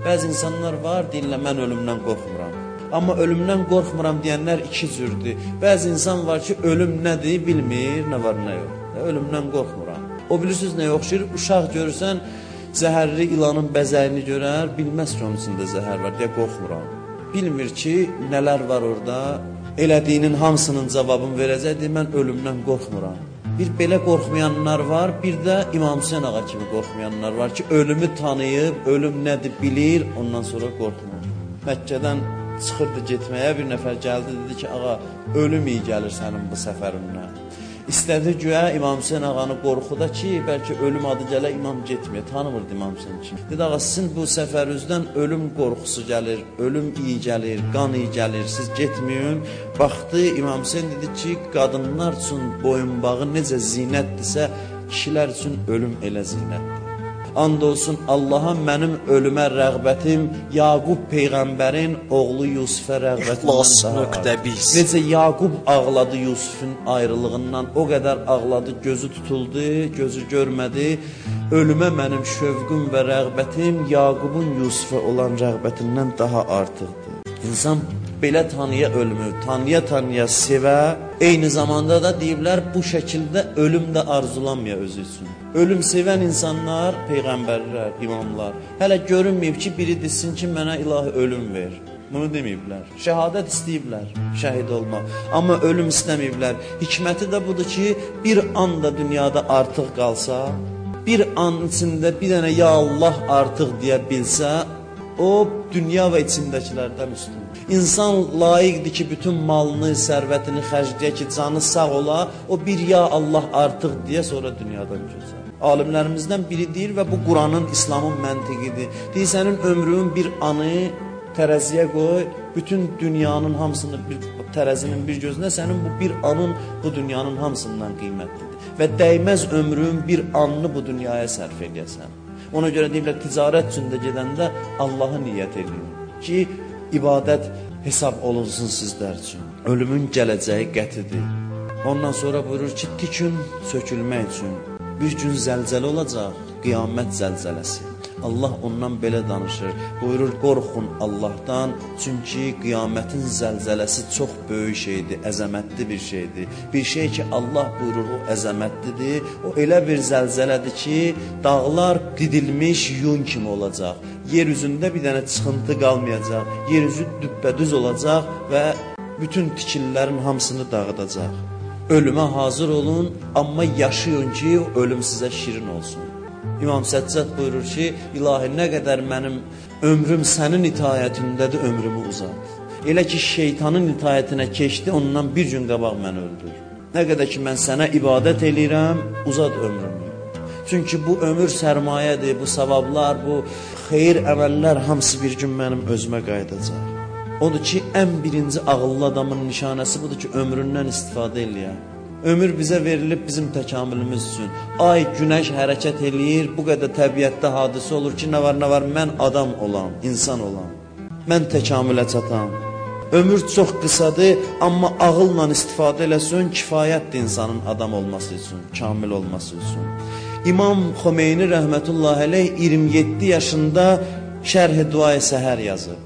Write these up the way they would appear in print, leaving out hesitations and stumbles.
Bəzi insanlar var, deyirlər, mən ölümdən qorxmuram. Amma ölümdən qorxmuram deyənlər iki cürdür. Bəzi insan var ki, ölüm nədir bilmir, nə var, nə yox. Ölümdən qorxmuram. O bilirsiniz nəyə oxşayır? Uşaq görürsən, zəhərli ilanın bəzəyini görər, bilməz ki, onun içində zəhər var, deyə qorxmuram. Bilmir ki, nələr var orada, elədiyinin hamısının cavabını verəcəkdir, mən ölümdən qorxmuram. Bir belə qorxmayanlar var, bir də İmam Hüseyin ağa kimi qorxmayanlar var ki, ölümü tanıyıb, ölüm nədir bilir, ondan sonra qorxmur. Məkkədən çıxırdı getməyə, bir nəfər gəldi, dedi ki, ağa, ölüm iyi gəlir sənin bu səfərindən. İstədi güya İmam Hüseyin ağanı qorxuda ki, bəlkə ölüm adı gələ imam getməyə, tanımırdı İmam Hüseyin kimi. Dedi, ağa, sizin bu səfərinizdən ölüm qorxusu gəlir, ölüm iyi gəlir, qan iyi gəlir, siz getməyin. Baxdı, İmam Hüseyin dedi ki, qadınlar üçün boyunbağı necə zinətdirsə, kişilər üçün ölüm elə zinətdir. And olsun Allaha mənim ölümə rəğbətim Yaqub Peyğəmbərin oğlu Yusufə rəğbətindən daha ağır. Necə Yaqub ağladı Yusufun ayrılığından, o qədər ağladı, gözü tutuldu, gözü görmədi. Ölümə mənim şövqüm və rəğbətim Yaqubun Yusufə olan rəğbətindən daha artıqdır. İnsan belə tanıya ölümü, tanıya sevə, eyni zamanda da deyiblər, bu şəkildə ölüm də arzulanmaya özü üçün. Ölüm sevən insanlar, peyğəmbərlər, imamlar, hələ görünməyib ki, biri desin ki, mənə ilahi ölüm ver. Bunu deməyiblər. Şəhadət istəyiblər, şəhid olmaq. Amma ölüm istəməyiblər. Hikməti də budur ki, bir anda dünyada artıq qalsa, bir an içində bir dənə ya Allah artıq deyə bilsə, o dünya və içindəkilərdən üstün. İnsan layiqdir ki, bütün malını, sərvətini xərcləyə ki, canı sağ ola, o bir ya Allah artıq deyə sonra dünyadan gözəl. Alimlərimizdən biri deyir və bu Quranın, İslamın məntiqidir. Deyir, sənin ömrün bir anı tərəziyə qoy, bütün dünyanın hamısını tərəzinin bir gözünə, sənin bu bir anın bu dünyanın hamısından qiymətlidir. Və dəyməz ömrün bir anını bu dünyaya sərf eləyəsən. Ona görə deyirlər, ticarət üçündə gedəndə Allahı niyyət edin ki, ibadət hesab olunsun sizlər üçün. Ölümün gələcəyi qətidir. Ondan sonra buyurur ki, tikin sökülmək üçün. Bir gün zəlzələ olacaq, qiyamət zəlzələsi. Allah ondan belə danışır. Buyurur, qorxun Allahdan, çünki qiyamətin zəlzələsi çox böyük şeydir, əzəmətli bir şeydir. Bir şey ki, Allah buyurur, o əzəmətlidir. O elə bir zəlzələdir ki, dağlar didilmiş yun kimi olacaq. Yer üzündə bir dənə çıxıntı qalmayacaq. Yer üzü düppədüz olacaq və bütün tikililərin hamısını dağıdacaq. Ölümə hazır olun, amma yaşayın ki, ölüm sizə şirin olsun. İmam Səccad buyurur ki, ilahi nə qədər mənim ömrüm sənin itayətindədir, ömrümü uzat. Elə ki, şeytanın itayətinə keçdi, ondan bir gün qabaq məni öldür. Nə qədər ki, mən sənə ibadət eləyirəm, uzat ömrümü. Çünki bu ömür sərmayədir, bu savablar, bu xeyir əməllər hamısı bir gün mənim özümə qayıdacaq. Odur ki, ən birinci ağıllı adamın nişanəsi budur ki, ömründən istifadə eləyər. Ömür bizə verilib bizim təkamülümüz üçün. Ay, günəş hərəkət eləyir, bu qədər təbiətdə hadisə olur ki, nə var, mən adam olam, insan olam. Mən təkamülə çatam. Ömür çox qısadır, amma ağılla istifadə eləsin, kifayətdir insanın adam olması üçün, kamil olması üçün. İmam Xomeyni rəhmətullahi aleyh 27 yaşında Şərh-i Duayı Səhər yazıb.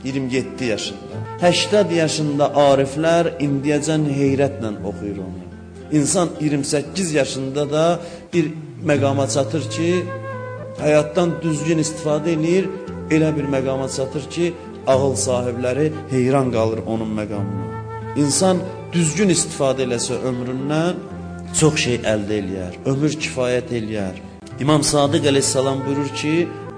27 yaşında. 80 yaşında ariflər indiyəcən heyrətlə oxuyur onu. İnsan 28 yaşında da bir məqama çatır ki, həyatdan düzgün istifadə edir, elə bir məqama çatır ki, ağıl sahibləri heyran qalır onun məqamına. İnsan düzgün istifadə eləsə ömründən çox şey əldə eləyər, ömür kifayət eləyər. İmam Sadiq əleyhissalam buyurur ki,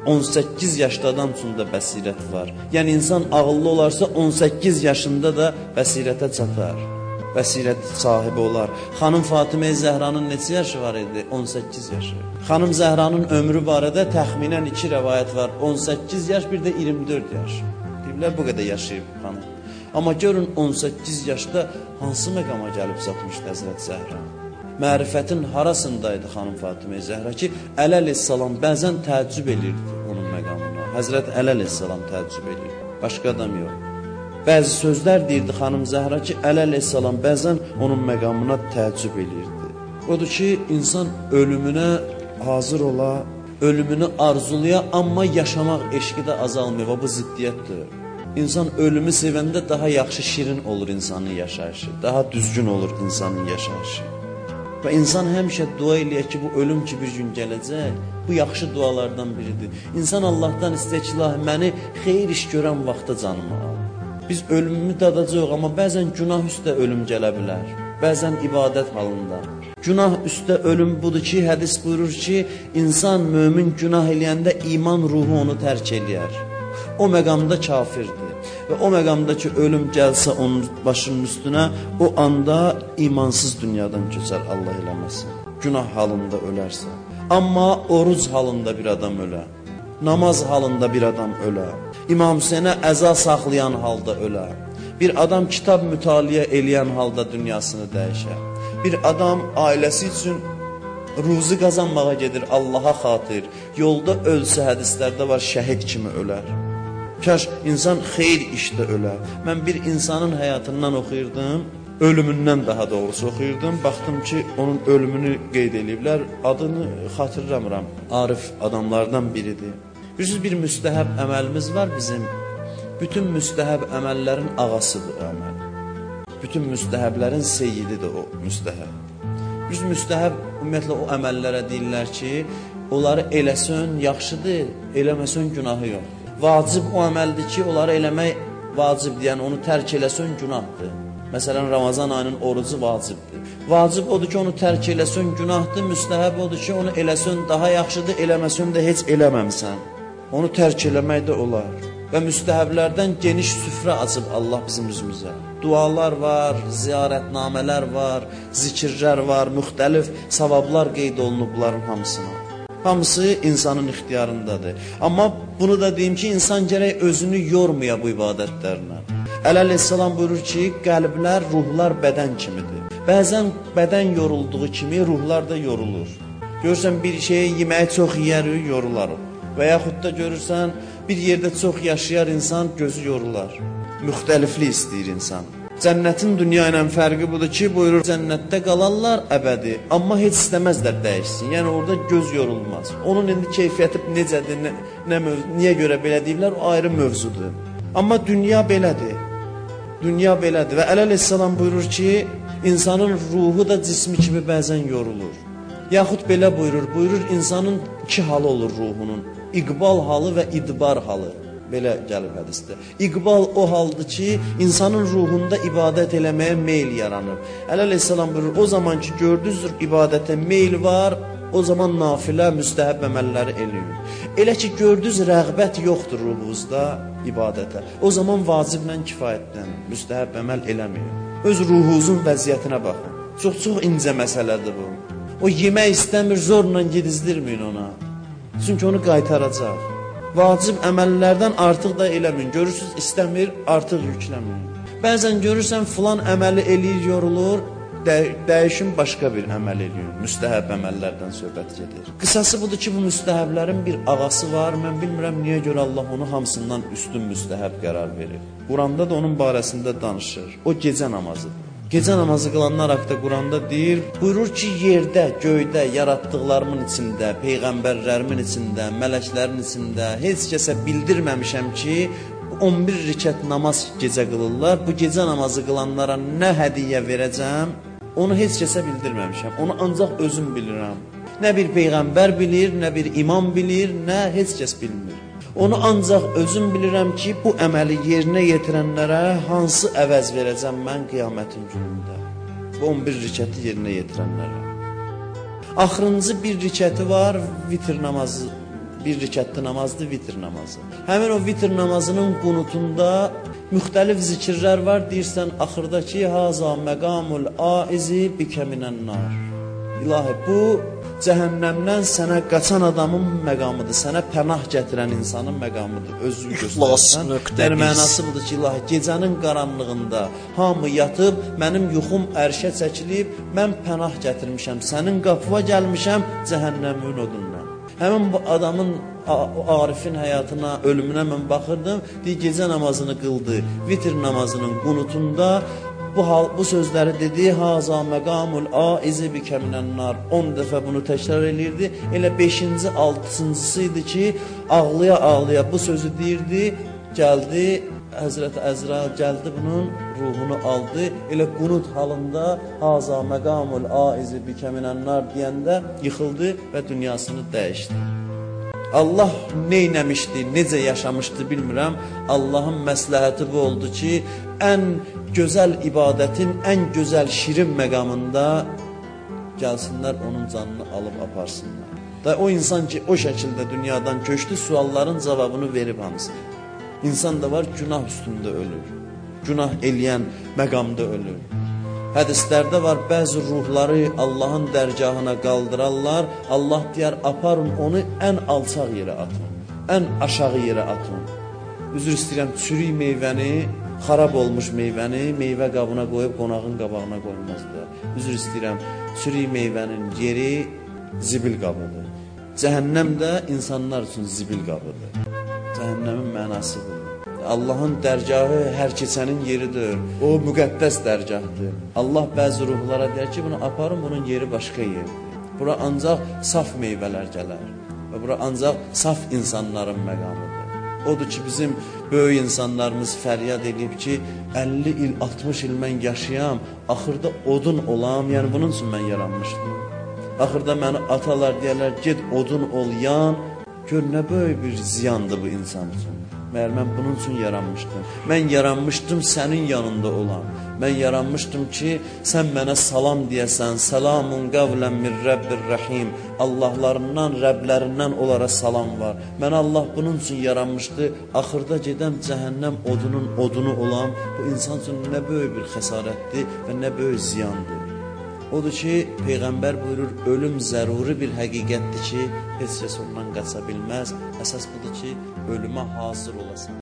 18 yaşda adam üçün də bəsirət var. Yəni insan ağıllı olarsa 18 yaşında da bəsirətə çatar. Bəsirət sahibi olar. Xanım Fatimə Zəhranın neçə yaşı var idi? 18 yaşı. Xanım Zəhranın ömrü barədə təxminən 2 rəvayət var. 18 yaş, bir də 24 yaş. Deyirlər, bu qədər yaşayıb xanım. Amma görün 18 yaşda hansı məqama gəlib çatmışdı Həzrət Zəhra? Mərifətin harasındaydı xanım Fatimə Zəhra ki, Əli əleyhissalam bəzən təəccüb edirdi onun məqamına. Həzrət Əli əleyhissalam təəccüb edirdi. Başqa adam yox. Bəzi sözlər deyirdi xanım Zəhra ki, Əli əleyhissalam bəzən onun məqamına təəccüb edirdi. Odur ki, insan ölümünə hazır ola, ölümünü arzulaya, amma yaşamaq eşqi də azalmıyor. Bu ziddiyyətdir. İnsan ölümü sevəndə daha yaxşı, şirin olur insanın yaşayışı, daha düzgün olur insanın yaşayışı. Və insan həmişə dua eləyir ki, bu ölüm ki bir gün gələcək, bu yaxşı dualardan biridir. İnsan Allahdan istəyir ki, ilahi, məni xeyir iş görən vaxtda canımı al. Biz ölümümü dadacaq, amma bəzən günah üstə ölüm gələ bilər, bəzən ibadət halında. Günah üstə ölüm budur ki, hədis buyurur ki, insan mömin günah eləyəndə iman ruhu onu tərk eləyər. O məqamda kafirdir. Və o məqamda ki, ölüm gəlsə onun başının üstünə, o anda imansız dünyadan keçər, Allah eləməsin. Günah halında ölərsə. Amma oruc halında bir adam ölər. Namaz halında bir adam ölər. İmam Hüseynə əza saxlayan halda ölər. Bir adam kitab mütaliə eləyən halda dünyasını dəyişər. Bir adam ailəsi üçün ruzi qazanmağa gedir Allaha xatir. Yolda ölsə hədislərdə var, şəhid kimi ölər. Kaş insan xeyir işdə ölər. Mən bir insanın həyatından oxuyurdum, ölümündən daha doğrusu oxuyurdum. Baxdım ki, onun ölümünü qeyd ediblər. Adını xatırlamıram. Arif adamlardan biridir. Bilirsiniz, bir müstəhəb əməlimiz var bizim. Bütün müstəhəb əməllərin ağasıdır o əməl. Bütün müstəhəblərin seyyididir o müstəhəb. Biz müstəhəb ümumiyyətlə o əməllərə deyirlər ki, onları eləsən yaxşıdır, eləməsən günahı yox. Vacib o əməldir ki, onları eləmək vacibdir, yəni onu tərk eləsən günahdır. Məsələn, Ramazan ayının orucu vacibdir. Vacib odur ki, onu tərk eləsən günahdır, müstəhəb odur ki, onu eləsən daha yaxşıdır, eləməsən də heç eləməmsən. Onu tərk eləmək də olar. Və müstəhəblərdən geniş süfrə açıb Allah bizim üzümüzə. Dualar var, ziyarətnamələr var, zikirlər var, müxtəlif savablar qeyd olunub bunların hamısına. Hamısı insanın ixtiyarındadır. Amma bunu da deyim ki, insan gərək özünü yormaya bu ibadətlərlə. Əleyhissalam buyurur ki, qəlblər, ruhlar bədən kimidir. Bəzən bədən yorulduğu kimi ruhlar da yorulur. Görürsən, bir şeyi yeməyi çox yiyər, yorular. Və yaxud da görürsən, bir yerdə çox yaşayar insan, gözü yorular. Müxtəliflik istəyir insan. Cənnətin dünya ilə fərqi budur ki, buyurur, cənnətdə qalarlar əbədi, amma heç istəməzlər dəyişsin. Yəni orada göz yorulmaz. Onun indi keyfiyyəti necədir, niyə görə belə deyirlər, o ayrı mövzudur. Amma dünya belədir. Dünya belədir və Əleyhissalam buyurur ki, insanın ruhu da cismi kimi bəzən yorulur. Yaxud belə buyurur, insanın iki halı olur ruhunun. İqbal halı və idbar halı. Belə gəlib hədisdə. İqbal o haldır ki, insanın ruhunda ibadət eləməyə meyl yaranır. Əleyhissalam buyurur, o zaman ki, gördünüzdür ibadətə meyl var, o zaman nafilə, müstəhəb əməlləri eləyin. Elə ki, gördünüz rəğbət yoxdur ruhunuzda ibadətə. O zaman vaciblə kifayətlənin, müstəhəb əməl eləməyin. Öz ruhunuzun vəziyyətinə baxın. Çox incə məsələdir bu. O yemək istəmir, zorla gedizdirməyin ona. Çünki onu qaytaracaq. Vacib əməllərdən artıq da eləməyin. Görürsünüz, istəmir, artıq yükləməyin. Bəzən görürsən, filan əməli eləyir, yorulur, dəyişin başqa bir əməl eləyir. Müstəhəb əməllərdən söhbət gedir. Qısası budur ki, bu müstəhəblərin bir ağası var. Mən bilmirəm, niyə görə Allah onu hamısından üstün müstəhəb qərar verir. Quranda da onun barəsində danışır. O gecə namazıdır. Gecə namazı qılanlar haqqında Quranda deyir, buyurur ki, yerdə, göydə, yaratdıqlarımın içində, peyğəmbərlərimin içində, mələklərin içində heç kəsə bildirməmişəm ki, 11 rükət namaz gecə qılırlar. Bu gecə namazı qılanlara nə hədiyyə verəcəm, onu heç kəsə bildirməmişəm. Onu ancaq özüm bilirəm. Nə bir peyğəmbər bilir, nə bir imam bilir, nə heç kəs bilmir. Onu ancaq özüm bilirəm ki, bu əməli yerinə yetirənlərə hansı əvəz verəcəm mən qiyamətin günündə. Bu 11 rükəti yerinə yetirənlərə. Axırıncı bir rükəti var, vitr namazı. Bir rükətli namazdır, vitr namazı. Həmin o vitr namazının qunutunda müxtəlif zikirlər var. Deyirsən, axırdakı haza məqamul aizi bikə minənnar. İlahi, bu cəhənnəmdən sənə qaçan adamın məqamıdır, sənə pənah gətirən insanın məqamıdır, özünü göstərsən. Yəni, mənası budur ki, ilahi, gecənin qaranlığında hamı yatıb, mənim yuxum ərşə çəkilib, mən pənah gətirmişəm, sənin qapıva gəlmişəm cəhənnəmin odundan. Həmin bu adamın, o Arifin həyatına, ölümünə mən baxırdım, deyir, gecə namazını qıldı, vitr namazının qunutunda bu sözləri dedi, haza məqamul aizi bikə minənnar. 10 dəfə bunu təkrar eləyirdi. Elə 5-ci, 6-cısı idi ki, ağlaya-ağlaya bu sözü deyirdi. Gəldi, Həzrəti Əzrail gəldi, bunun ruhunu aldı. Elə qunut halında haza məqamul aizi bikə minənnar deyəndə yıxıldı və dünyasını dəyişdi. Allah neynəmişdi, necə yaşamışdı bilmirəm. Allahın məsləhəti bu oldu ki, ən gözəl ibadətin, ən gözəl şirin məqamında gəlsinlər, onun canını alıb aparsınlar. Da o insan ki, o şəkildə dünyadan köçdü, sualların cavabını verib hamısını. İnsan da var, günah üstündə ölür. Günah eləyən məqamda ölür. Hədislərdə var, bəzi ruhları Allahın dərgahına qaldırarlar. Allah deyər, aparın onu ən alçaq yerə atın, ən aşağı yerə atın. Üzr istəyirəm, çürük meyvəni, xarab olmuş meyvəni meyvə qabına qoyub qonağın qabağına qoymazdı. Üzr istəyirəm, çürük meyvənin yeri zibil qabıdır. Cəhənnəm də insanlar üçün zibil qabıdır. Cəhənnəmin mənası budur. Allahın dərgahı hər keçənin yeridir. O müqəddəs dərgahdır. Allah bəzi ruhlara deyər ki, bunu aparın, bunun yeri başqa yerdir. Bura ancaq saf meyvələr gələr. Və bura ancaq saf insanların məqamıdır. Odur ki, bizim böyük insanlarımız fəryad edib ki, 50 il, 60 il mən yaşayam, axırda odun olam, yəni bunun üçün mən yaranmışdım. Axırda məni atalar deyərlər, get odun ol, yan, gör nə böyük bir ziyandır bu insan üçün. Məyər mən bunun üçün yaranmışdım. Mən yaranmışdım sənin yanında olan. Mən yaranmışdım ki, sən mənə salam deyəsən. Salamun qavlən min Rabbir Rahim. Allahlarından, Rəblərindən onlara salam var. Mən Allah bunun üçün yaranmışdı. Axırda gedəm cəhənnəm odunun odunu olan. Bu insan üçün nə böyük bir xəsarətdir və nə böyük ziyandır. Odur ki, Peyğəmbər buyurur, ölüm zəruri bir həqiqətdir ki, heç kəs ondan qaça bilməz. Əsas budur ki, ölümə hazır olasan.